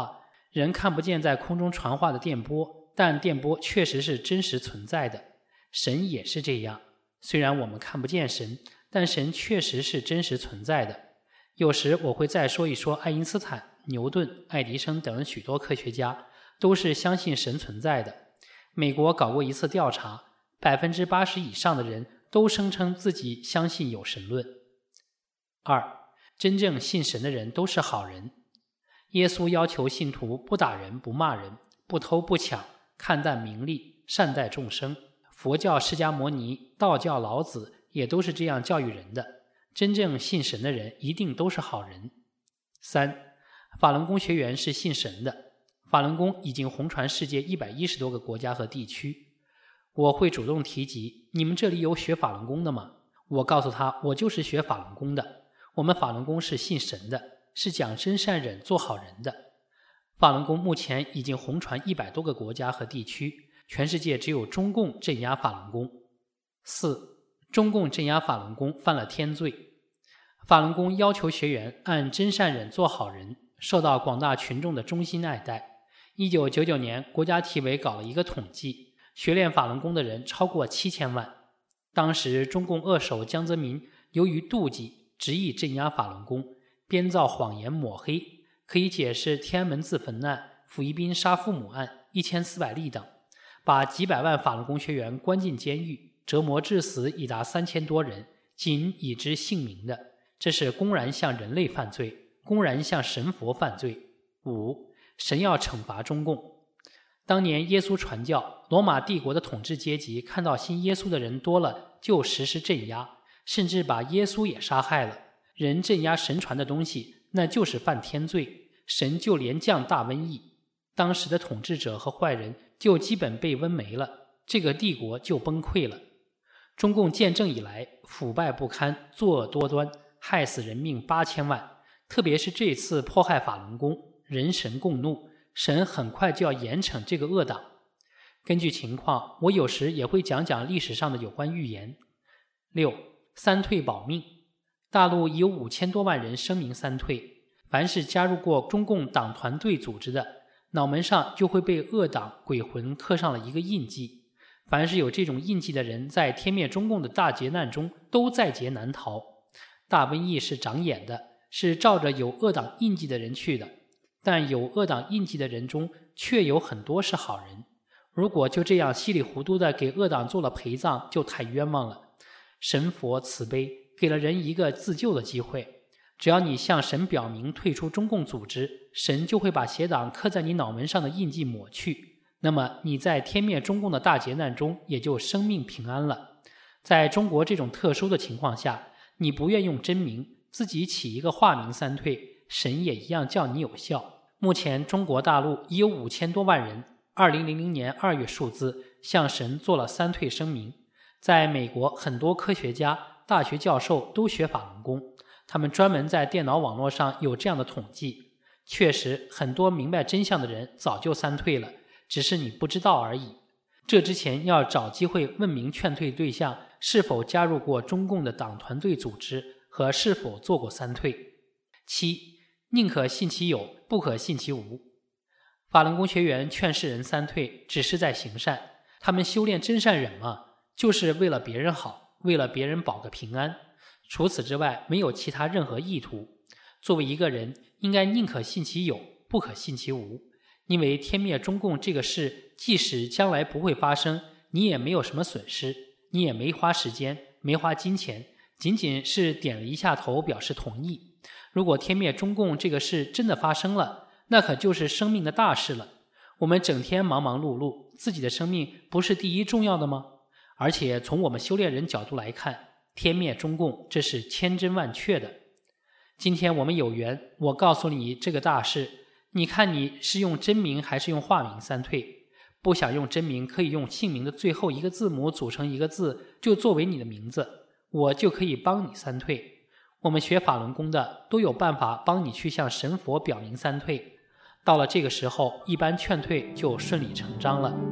人看不见在空中传话的电波，但电波确实是真实存在的。神也是这样，虽然我们看不见神，但神确实是真实存在的。有时我会再说一说爱因斯坦、牛顿、爱迪生等许多科学家都是相信神存在的。美国搞过一次调查，百分之八十以上的人都声称自己相信有神论。二，真正信神的人都是好人。耶稣要求信徒不打人、不骂人、不偷不抢，看淡名利，善待众生。佛教释迦牟尼、道教老子也都是这样教育人的。真正信神的人一定都是好人。三，法轮功学员是信神的。法轮功已经红传世界一百一十多个国家和地区。我会主动提及，你们这里有学法轮功的吗？我告诉他，我就是学法轮功的。我们法轮功是信神的，是讲真善忍、做好人的。法轮功目前已经红传一百多个国家和地区，全世界只有中共镇压法轮功。四，中共镇压法轮功犯了天罪。法轮功要求学员按真善忍做好人，受到广大群众的衷心爱戴。一九九九年，国家体委搞了一个统计，学练法轮功的人超过七千万。当时中共恶手江泽民由于妒忌，执意镇压法轮功，编造谎言抹黑，可以解释天安门自焚案、傅一斌杀父母案、一千四百例等，把几百万法轮功学员关进监狱，折磨致死已达三千多人，仅已知姓名的，这是公然向人类犯罪，公然向神佛犯罪。五，神要惩罚中共。当年耶稣传教，罗马帝国的统治阶级看到信耶稣的人多了，就实施镇压，甚至把耶稣也杀害了。人镇压神传的东西，那就是犯天罪，神就连降大瘟疫，当时的统治者和坏人就基本被瘟没了，这个帝国就崩溃了。中共建政以来，腐败不堪，作恶多端，害死人命八千万，特别是这次迫害法轮功，人神共怒，神很快就要严惩这个恶党。根据情况，我有时也会讲讲历史上的有关预言。六，三退保命。大陆已有五千多万人声明三退，凡是加入过中共党团队组织的，脑门上就会被恶党鬼魂刻上了一个印记。凡是有这种印记的人，在天灭中共的大劫难中都在劫难逃。大瘟疫是长眼的，是照着有恶党印记的人去的，但有恶党印记的人中却有很多是好人。如果就这样稀里糊涂的给恶党做了陪葬，就太冤枉了。神佛慈悲，给了人一个自救的机会。只要你向神表明退出中共组织，神就会把邪党刻在你脑门上的印记抹去，那么你在天灭中共的大劫难中也就生命平安了。在中国这种特殊的情况下，你不愿用真名，自己起一个化名三退，神也一样叫你有效。目前中国大陆已有五千多万人，二零零零年二月数字向神做了三退声明。在美国，很多科学家、大学教授都学法轮功，他们专门在电脑网络上有这样的统计。确实，很多明白真相的人早就三退了，只是你不知道而已。这之前要找机会问明劝退对象是否加入过中共的党团队组织和是否做过三退。七，宁可信其有，不可信其无。法轮功学员劝世人三退，只是在行善。他们修炼真善忍嘛，就是为了别人好，为了别人保个平安。除此之外，没有其他任何意图。作为一个人，应该宁可信其有，不可信其无。因为天灭中共这个事，即使将来不会发生，你也没有什么损失，你也没花时间，没花金钱，仅仅是点了一下头表示同意。如果天灭中共这个事真的发生了，那可就是生命的大事了。我们整天忙忙碌碌，自己的生命不是第一重要的吗？而且从我们修炼人角度来看，天灭中共这是千真万确的。今天我们有缘，我告诉你这个大事，你看你是用真名还是用化名三退？不想用真名，可以用姓名的最后一个字母组成一个字，就作为你的名字，我就可以帮你三退。我们学法轮功的都有办法帮你去向神佛表明三退，到了这个时候，一般劝退就顺理成章了。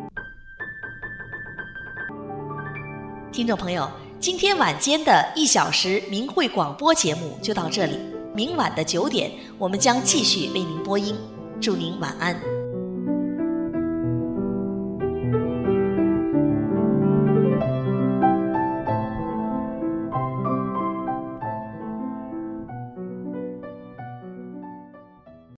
听众朋友，今天晚间的一小时明慧广播节目就到这里，明晚的九点，我们将继续为您播音。 祝您晚安。